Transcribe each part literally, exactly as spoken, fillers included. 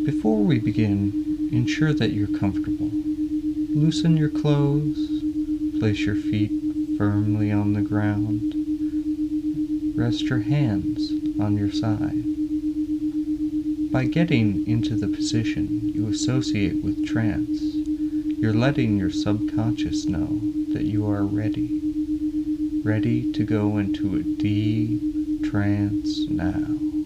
Before we begin, ensure that you're comfortable. Loosen your clothes, place your feet firmly on the ground. Rest your hands on your side. By getting into the position you associate with trance, you're letting your subconscious know that you are ready, ready to go into a deep trance now.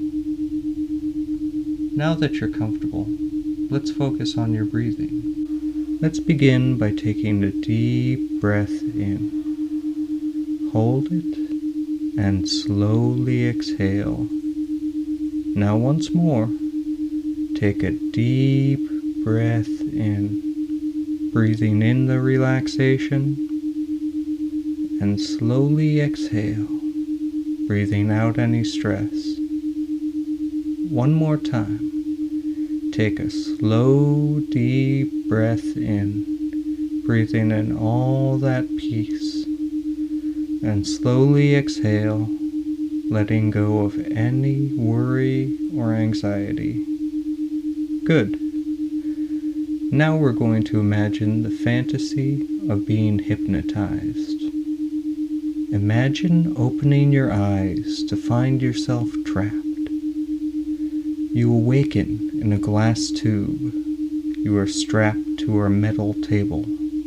Now that you're comfortable, let's focus on your breathing. Let's begin by taking a deep breath in. Hold it and slowly exhale. Now once more, take a deep breath in, breathing in the relaxation, and slowly exhale, breathing out any stress. One more time. Take a slow, deep breath in, breathing in all that peace, and slowly exhale, letting go of any worry or anxiety. Good. Now we're going to imagine the fantasy of being hypnotized. Imagine opening your eyes to find yourself trapped. You awaken in a glass tube. You are strapped to a metal table.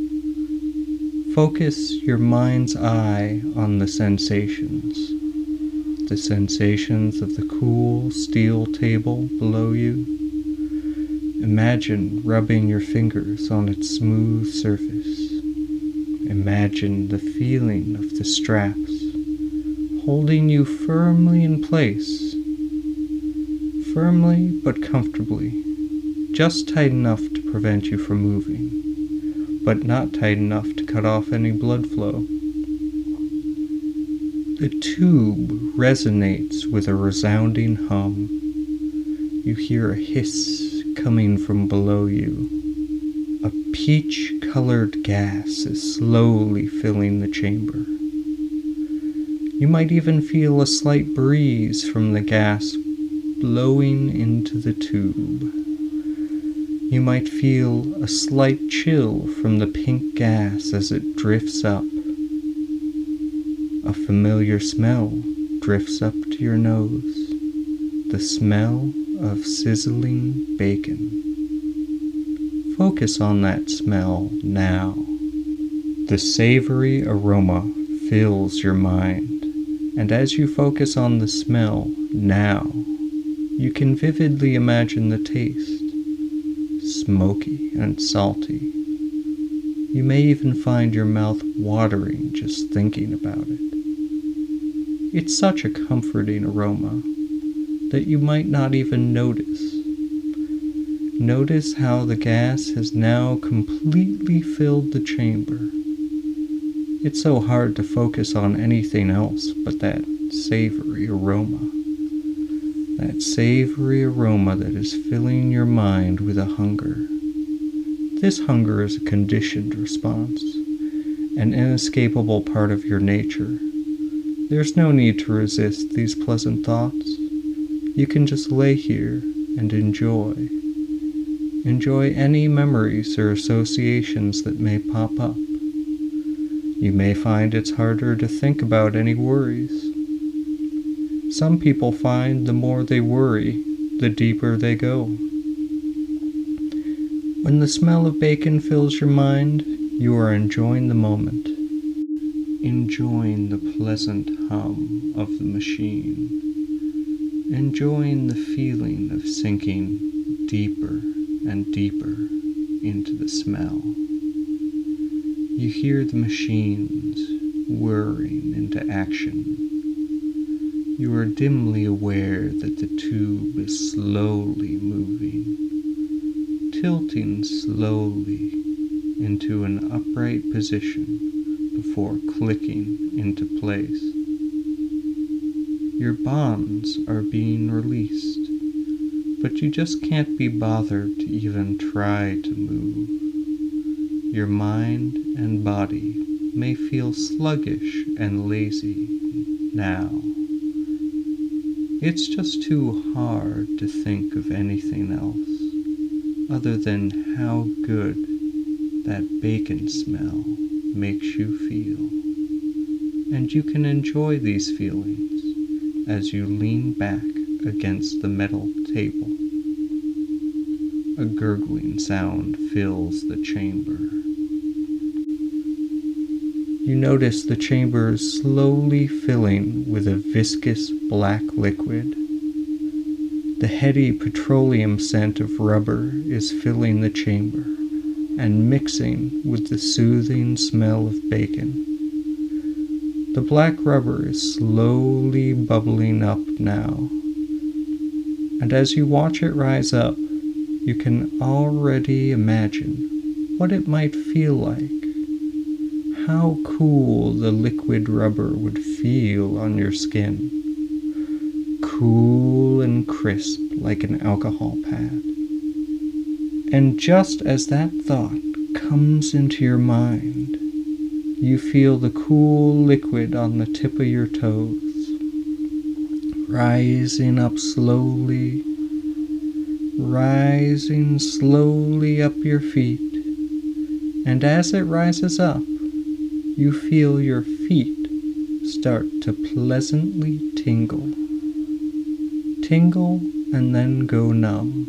Focus your mind's eye on the sensations. The sensations of the cool steel table below you. Imagine rubbing your fingers on its smooth surface. Imagine the feeling of the straps holding you firmly in place. Firmly but comfortably, just tight enough to prevent you from moving, but not tight enough to cut off any blood flow. The tube resonates with a resounding hum. You hear a hiss coming from below you. A peach-colored gas is slowly filling the chamber. You might even feel a slight breeze from the gas blowing into the tube. You might feel a slight chill from the pink gas as it drifts up. A familiar smell drifts up to your nose, the smell of sizzling bacon. Focus on that smell now. The savory aroma fills your mind, and as you focus on the smell now, you can vividly imagine the taste, smoky and salty. You may even find your mouth watering just thinking about it. It's such a comforting aroma that you might not even notice. Notice how the gas has now completely filled the chamber. It's so hard to focus on anything else but that savory aroma. That savory aroma that is filling your mind with a hunger. This hunger is a conditioned response, an inescapable part of your nature. There's no need to resist these pleasant thoughts. You can just lay here and enjoy. Enjoy any memories or associations that may pop up. You may find it's harder to think about any worries. Some people find the more they worry, the deeper they go. When the smell of bacon fills your mind, you are enjoying the moment, enjoying the pleasant hum of the machine, enjoying the feeling of sinking deeper and deeper into the smell. You hear the machines whirring into action. You are dimly aware that the tube is slowly moving, tilting slowly into an upright position before clicking into place. Your bonds are being released, but you just can't be bothered to even try to move. Your mind and body may feel sluggish and lazy now. It's just too hard to think of anything else. other than how good that bacon smell makes you feel. And you can enjoy these feelings as you lean back against the metal table. A gurgling sound fills the chamber. You notice the chamber is slowly filling with a viscous black liquid. The heady petroleum scent of rubber is filling the chamber and mixing with the soothing smell of bacon. The black rubber is slowly bubbling up now, and as you watch it rise up, you can already imagine what it might feel like. How cool the liquid rubber would feel on your skin. Cool and crisp like an alcohol pad. And just as that thought comes into your mind, you feel the cool liquid on the tip of your toes, rising up slowly, rising slowly up your feet, and as it rises up, you feel your feet start to pleasantly tingle. Tingle and then go numb.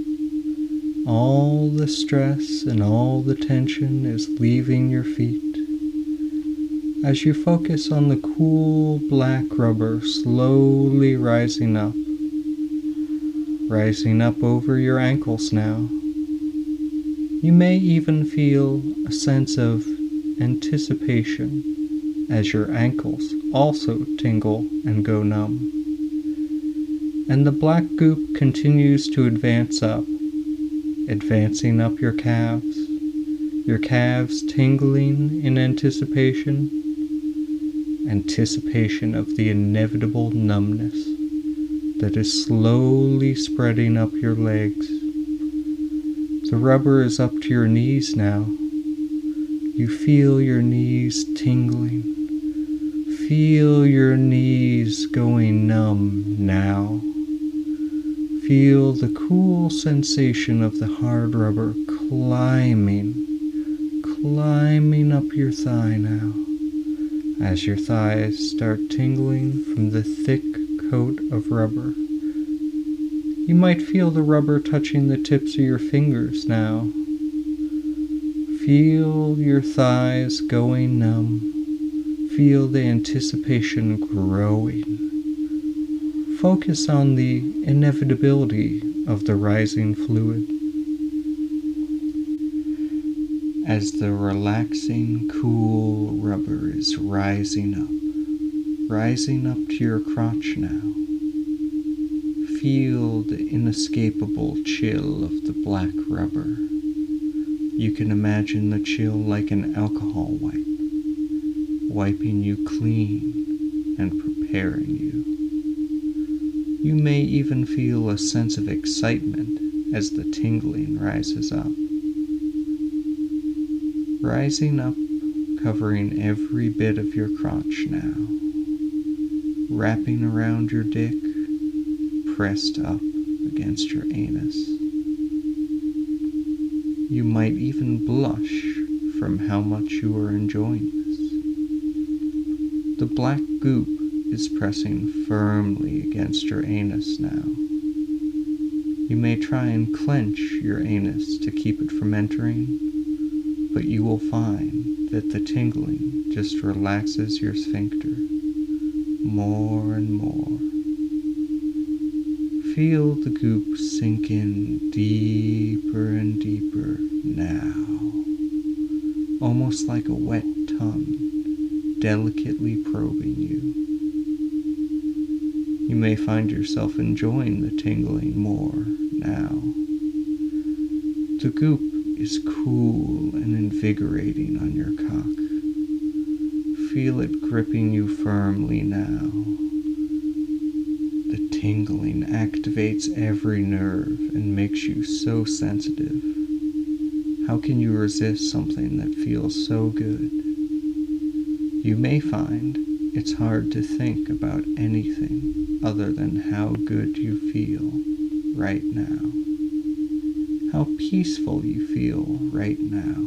All the stress and all the tension is leaving your feet as you focus on the cool black rubber slowly rising up, rising up over your ankles now. You may even feel a sense of anticipation as your ankles also tingle and go numb. And the black goop continues to advance up, advancing up your calves, your calves tingling in anticipation, anticipation of the inevitable numbness that is slowly spreading up your legs. The rubber is up to your knees now. You feel your knees tingling. Feel your knees going numb now. Feel the cool sensation of the hard rubber climbing, climbing up your thigh now, as your thighs start tingling from the thick coat of rubber. You might feel the rubber touching the tips of your fingers now. Feel your thighs going numb. Feel the anticipation growing. Focus on the inevitability of the rising fluid. As the relaxing, cool rubber is rising up, rising up to your crotch now, feel the inescapable chill of the black rubber. You can imagine the chill like an alcohol wipe, wiping you clean and preparing you. You may even feel a sense of excitement as the tingling rises up. Rising up, covering every bit of your crotch now, wrapping around your dick, pressed up against your anus. You might even blush from how much you are enjoying this. The black goop is pressing firmly against your anus now. You may try and clench your anus to keep it from entering, but you will find that the tingling just relaxes your sphincter more and more. Feel the goop sink in deeper and deeper now, almost like a wet tongue delicately probing you. You may find yourself enjoying the tingling more now. The goop is cool and invigorating on your cock. Feel it gripping you firmly now. The tingling activates every nerve and makes you so sensitive. How can you resist something that feels so good? You may find it's hard to think about anything other than how good you feel right now. how peaceful you feel right now.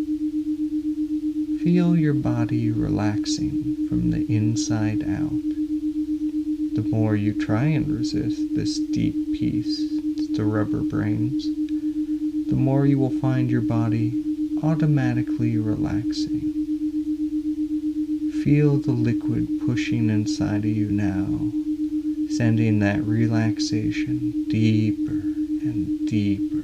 Feel your body relaxing from the inside out. The more you try and resist this deep peace that the rubber brings, the more you will find your body automatically relaxing. Feel the liquid pushing inside of you now, sending that relaxation deeper and deeper.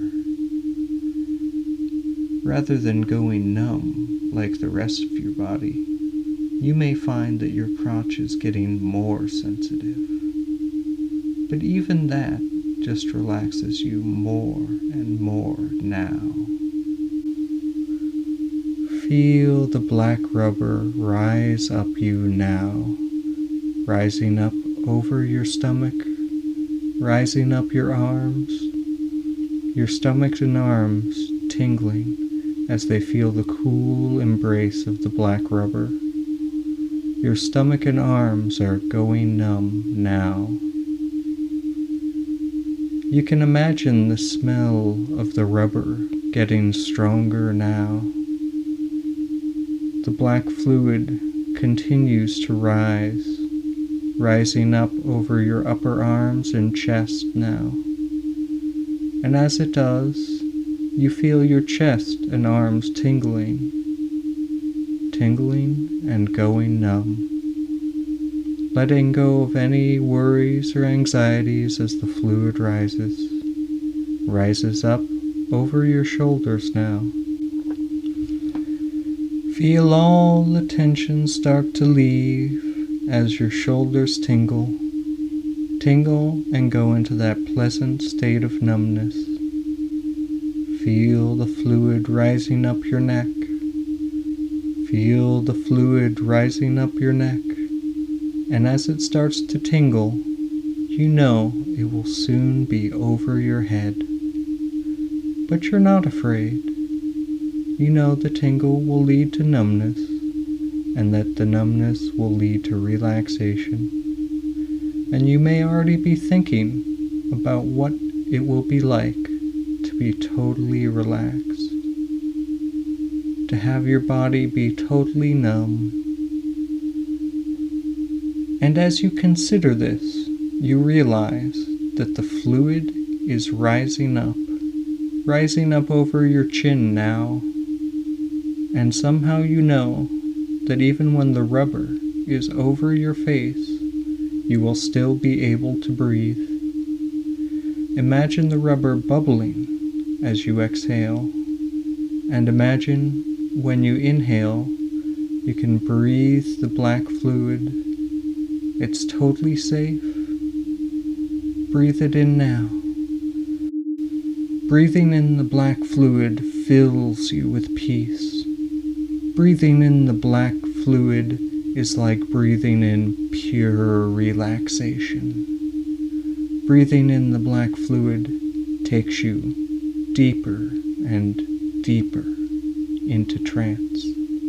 Rather than going numb like the rest of your body, you may find that your crotch is getting more sensitive. But even that just relaxes you more and more now. Feel the black rubber rise up you now, rising up over your stomach, rising up your arms, your stomach and arms tingling as they feel the cool embrace of the black rubber. Your stomach and arms are going numb now. You can imagine the smell of the rubber getting stronger now. The black fluid continues to rise, rising up over your upper arms and chest now. And as it does, you feel your chest and arms tingling, tingling and going numb, letting go of any worries or anxieties as the fluid rises, rises up over your shoulders now. Feel all the tension start to leave as your shoulders tingle, tingle and go into that pleasant state of numbness. Feel the fluid rising up your neck. Feel the fluid rising up your neck. And as it starts to tingle, you know it will soon be over your head. But you're not afraid. You know the tingle will lead to numbness, and that the numbness will lead to relaxation. And you may already be thinking about what it will be like to be totally relaxed, to have your body be totally numb. And as you consider this, you realize that the fluid is rising up, rising up over your chin now. And somehow you know that even when the rubber is over your face, you will still be able to breathe. Imagine the rubber bubbling as you exhale, and imagine when you inhale, you can breathe the black fluid. It's totally safe. Breathe it in now. Breathing in the black fluid fills you with peace. Breathing in the black fluid is like breathing in pure relaxation. Breathing in the black fluid takes you deeper and deeper into trance.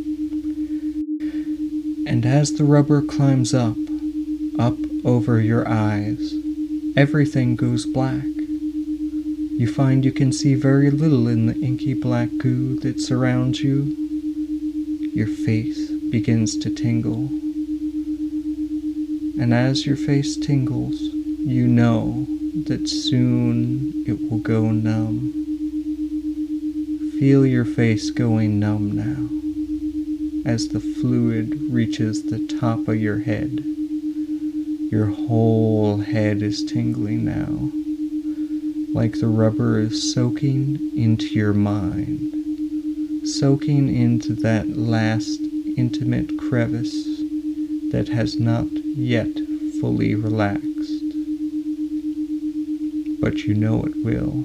And as the rubber climbs up, up over your eyes, everything goes black. You find you can see very little in the inky black goo that surrounds you. Your face begins to tingle. And as your face tingles, you know that soon it will go numb. Feel your face going numb now, as the fluid reaches the top of your head. Your whole head is tingling now, like the rubber is soaking into your mind, soaking into that last intimate crevice that has not yet fully relaxed. But you know it will.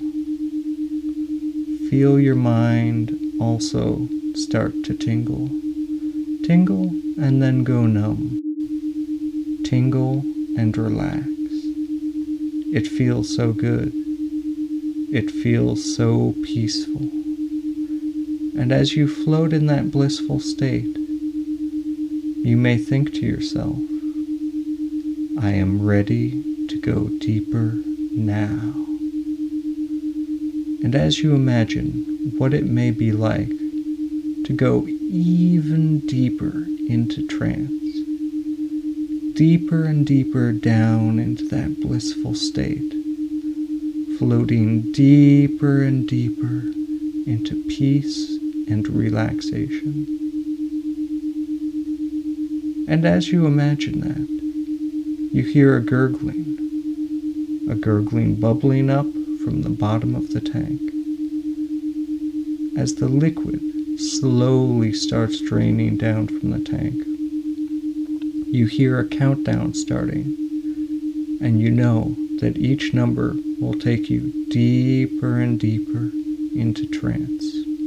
Feel your mind also start to tingle. Tingle and then go numb. Tingle and relax. It feels so good. It feels so peaceful. And as you float in that blissful state, you may think to yourself, I am ready to go deeper now. And as you imagine what it may be like to go even deeper into trance, deeper and deeper down into that blissful state, floating deeper and deeper into peace and relaxation. And as you imagine that, you hear a gurgling, a gurgling bubbling up from the bottom of the tank. As the liquid slowly starts draining down from the tank, you hear a countdown starting, and you know that each number will take you deeper and deeper into trance.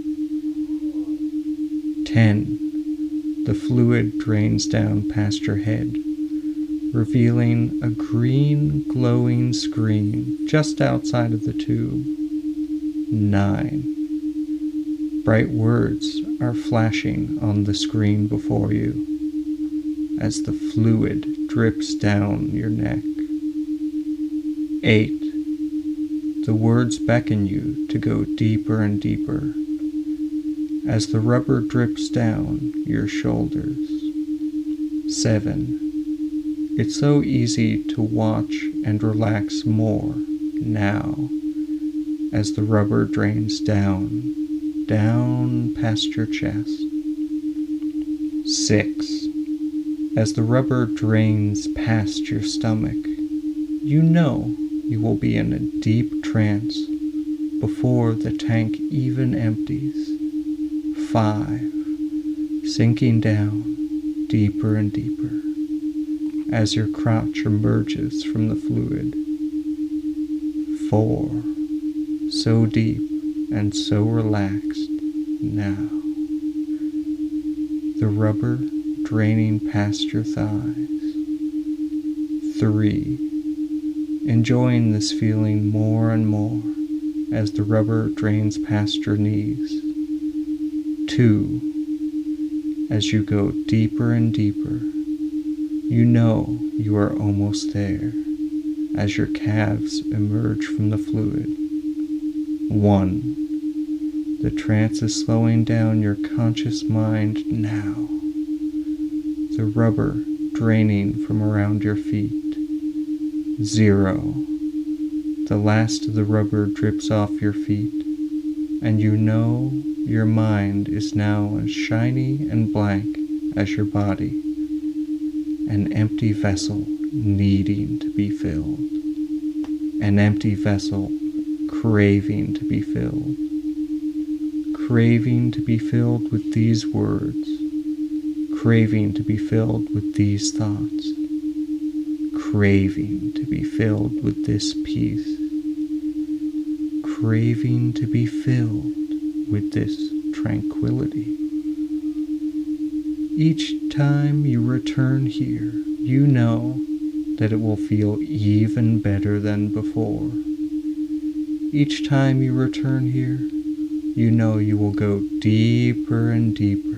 Ten. The fluid drains down past your head, revealing a green glowing screen just outside of the tube. Nine. Bright words are flashing on the screen before you as the fluid drips down your neck. Eight. The words beckon you to go deeper and deeper as the rubber drips down your shoulders. Seven. It's so easy to watch and relax more now as the rubber drains down, down past your chest. Six. As the rubber drains past your stomach, you know you will be in a deep trance before the tank even empties. Five. Sinking down deeper and deeper as your crotch emerges from the fluid. Four. So deep and so relaxed now. The rubber draining past your thighs. Three. Enjoying this feeling more and more as the rubber drains past your knees. Two. As you go deeper and deeper, you know you are almost there as your calves emerge from the fluid. One. The trance is slowing down your conscious mind now. The rubber draining from around your feet. Zero. The last of the rubber drips off your feet, and you know your mind is now as shiny and blank as your body, an empty vessel needing to be filled, an empty vessel craving to be filled, craving to be filled with these words, craving to be filled with these thoughts, craving to be filled with this peace, craving to be filled with this tranquility. Each time you return here, you know that it will feel even better than before. Each time you return here, you know you will go deeper and deeper.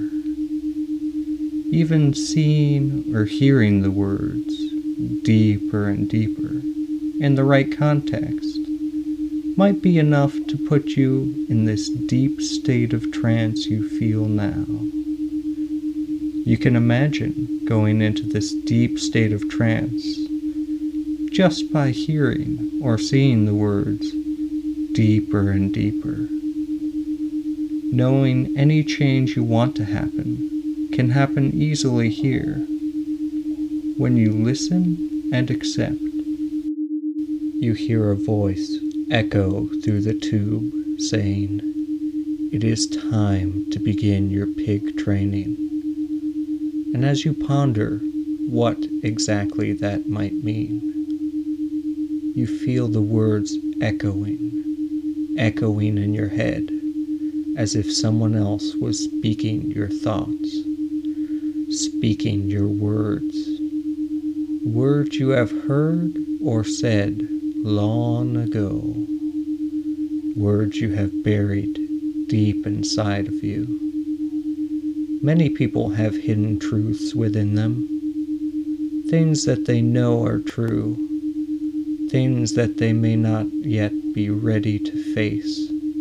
Even seeing or hearing the words deeper and deeper in the right context might be enough to put you in this deep state of trance you feel now. You can imagine going into this deep state of trance just by hearing or seeing the words deeper and deeper. Knowing any change you want to happen can happen easily here when you listen and accept. You hear a voice echo through the tube saying, "It is time to begin your pig training." And as you ponder what exactly that might mean, you feel the words echoing, echoing in your head, as if someone else was speaking your thoughts, speaking your words, words you have heard or said long ago, words you have buried deep inside of you. Many people have hidden truths within them, things that they know are true, things that they may not yet be ready to face,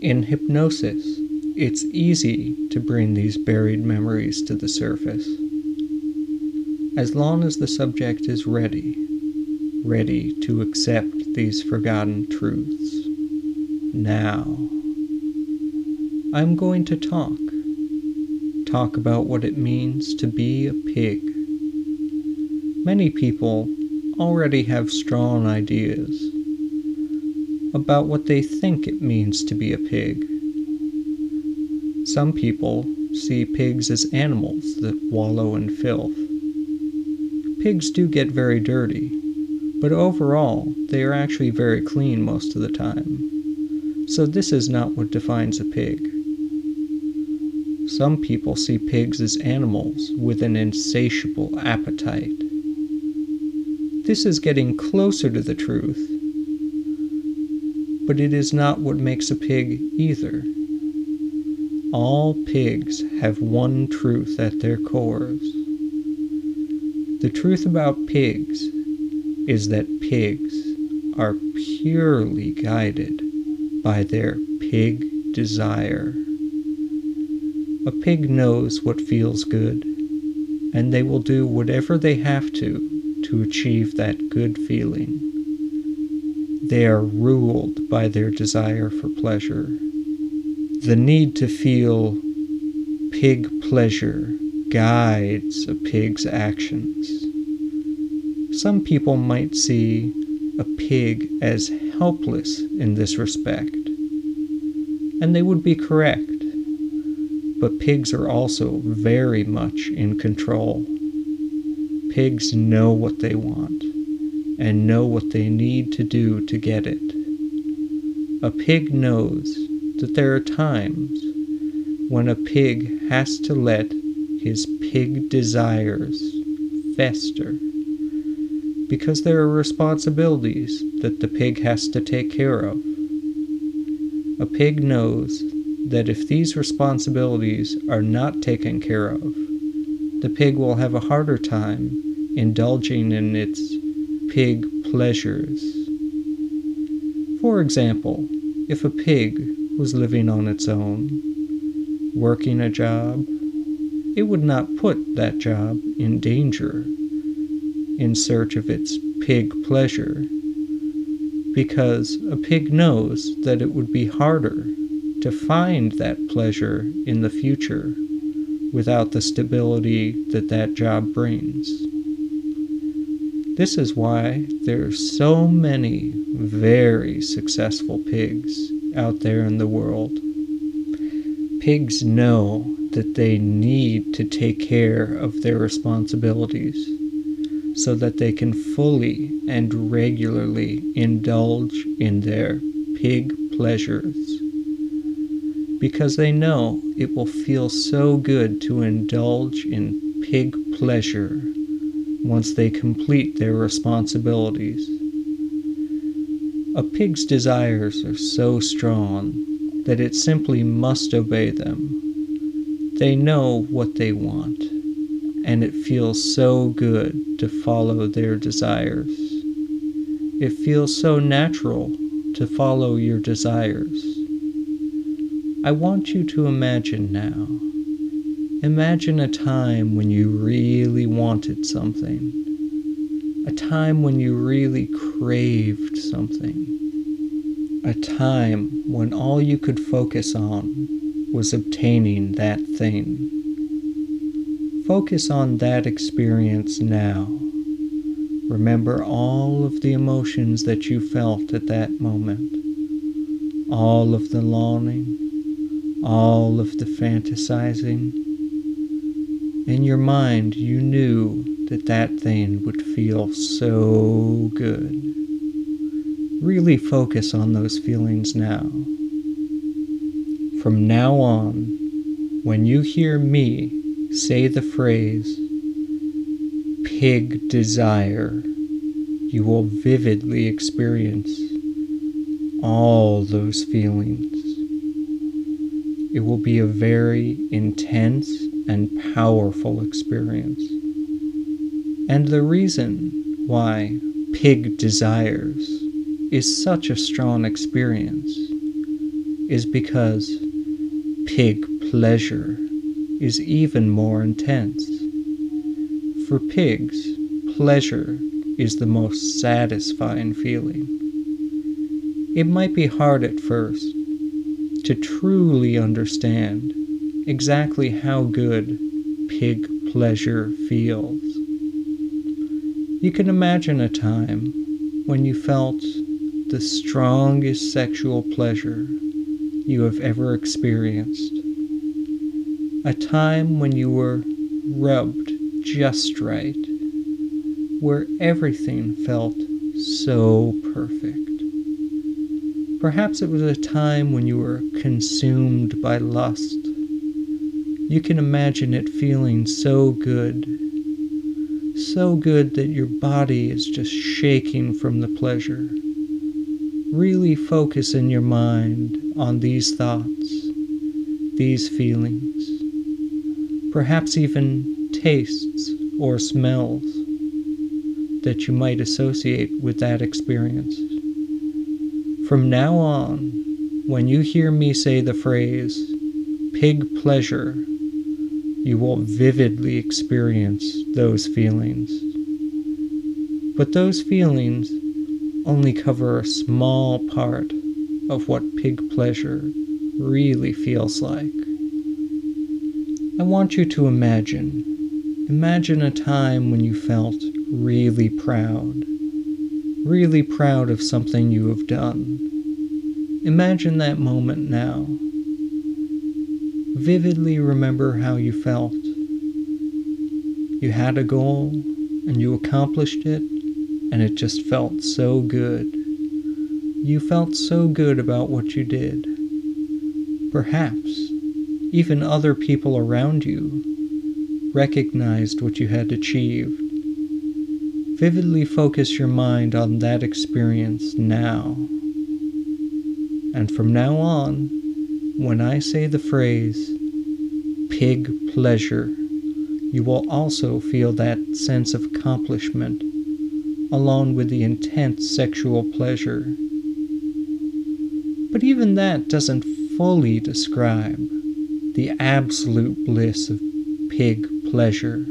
In hypnosis, it's easy to bring these buried memories to the surface. As long as the subject is ready, ready to accept these forgotten truths. Now, I'm going to talk. Talk about what it means to be a pig. Many people already have strong ideas about what they think it means to be a pig. Some people see pigs as animals that wallow in filth. Pigs do get very dirty, but overall they are actually very clean most of the time. So this is not what defines a pig. Some people see pigs as animals with an insatiable appetite. This is getting closer to the truth, but it is not what makes a pig either. All pigs have one truth at their cores. The truth about pigs is that pigs are purely guided by their pig desire. A pig knows what feels good, and they will do whatever they have to to achieve that good feeling. They are ruled by their desire for pleasure. The need to feel pig pleasure guides a pig's actions. Some people might see a pig as helpless in this respect, and they would be correct. But pigs are also very much in control. Pigs know what they want and know what they need to do to get it. A pig knows that there are times when a pig has to let his pig desires fester, because there are responsibilities that the pig has to take care of. A pig knows that if these responsibilities are not taken care of, the pig will have a harder time indulging in its pig pleasures. For example, if a pig was living on its own, working a job, it would not put that job in danger in search of its pig pleasure, because a pig knows that it would be harder to find that pleasure in the future without the stability that that job brings. This is why there are so many very successful pigs out there in the world. Pigs know that they need to take care of their responsibilities so that they can fully and regularly indulge in their pig pleasures, because they know it will feel so good to indulge in pig pleasure once they complete their responsibilities. A pig's desires are so strong that it simply must obey them. They know what they want, and it feels so good to follow their desires. It feels so natural to follow your desires. I want you to imagine now. Imagine a time when you really wanted something. A time when you really craved something. A time when all you could focus on was obtaining that thing. Focus on that experience now. Remember all of the emotions that you felt at that moment. All of the longing, all of the fantasizing. In your mind, you knew that that thing would feel so good. Really focus on those feelings now. From now on, when you hear me say the phrase, pig desire, you will vividly experience all those feelings. It will be a very intense and powerful experience. And the reason why pig desires is such a strong experience is because pig pleasure is even more intense. For pigs, pleasure is the most satisfying feeling. It might be hard at first to truly understand exactly how good pig pleasure feels. You can imagine a time when you felt the strongest sexual pleasure you have ever experienced. A time when you were rubbed just right, where everything felt so perfect. Perhaps it was a time when you were consumed by lust. You can imagine it feeling so good, so good that your body is just shaking from the pleasure. Really focus in your mind on these thoughts, these feelings, perhaps even tastes or smells that you might associate with that experience. From now on, when you hear me say the phrase pig pleasure, you will vividly experience those feelings. But those feelings only cover a small part of what pig pleasure really feels like. I want you to imagine, imagine a time when you felt really proud, really proud of something you have done. Imagine that moment now. Vividly remember how you felt. You had a goal and you accomplished it, and it just felt so good. You felt so good about what you did. Perhaps even other people around you recognized what you had achieved. Vividly focus your mind on that experience now. And from now on, when I say the phrase pig pleasure, you will also feel that sense of accomplishment along with the intense sexual pleasure. But even that doesn't fully describe the absolute bliss of pig pleasure.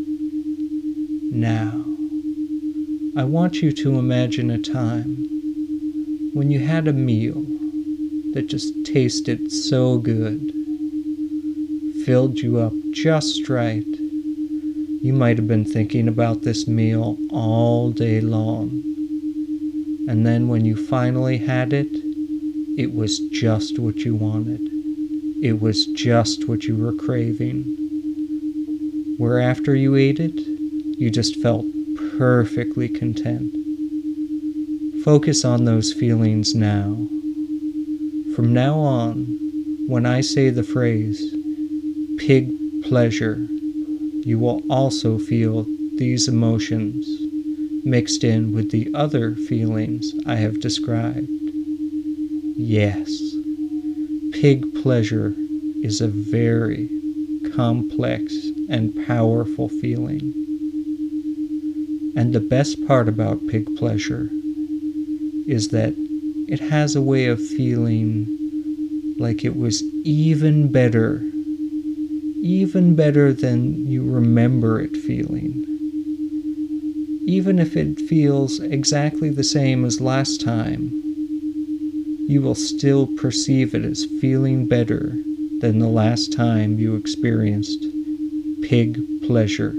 Now, I want you to imagine a time when you had a meal that just tasted so good, filled you up just right. You might have been thinking about this meal all day long. And then when you finally had it, it was just what you wanted. It was just what you were craving. Where after you ate it, you just felt perfectly content. Focus on those feelings now. From now on, when I say the phrase pig pleasure, you will also feel these emotions mixed in with the other feelings I have described. Yes, pig pleasure is a very complex and powerful feeling. And the best part about pig pleasure is that it has a way of feeling like it was even better even better than you remember it feeling. Even if it feels exactly the same as last time, you will still perceive it as feeling better than the last time you experienced pig pleasure.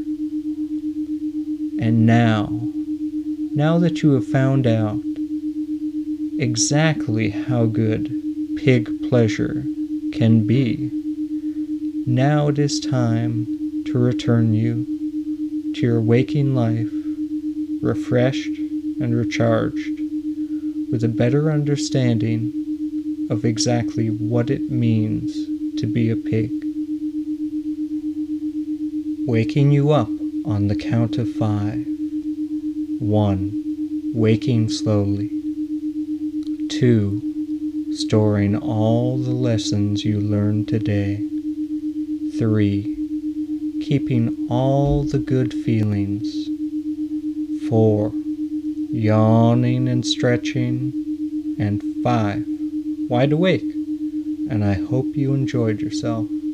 And now, now that you have found out exactly how good pig pleasure can be, now it is time to return you to your waking life, refreshed and recharged, with a better understanding of exactly what it means to be a pig. Waking you up on the count of five. One, waking slowly. Two, storing all the lessons you learned today. Three, keeping all the good feelings. Four, yawning and stretching. And five, wide awake. and I hope you enjoyed yourself.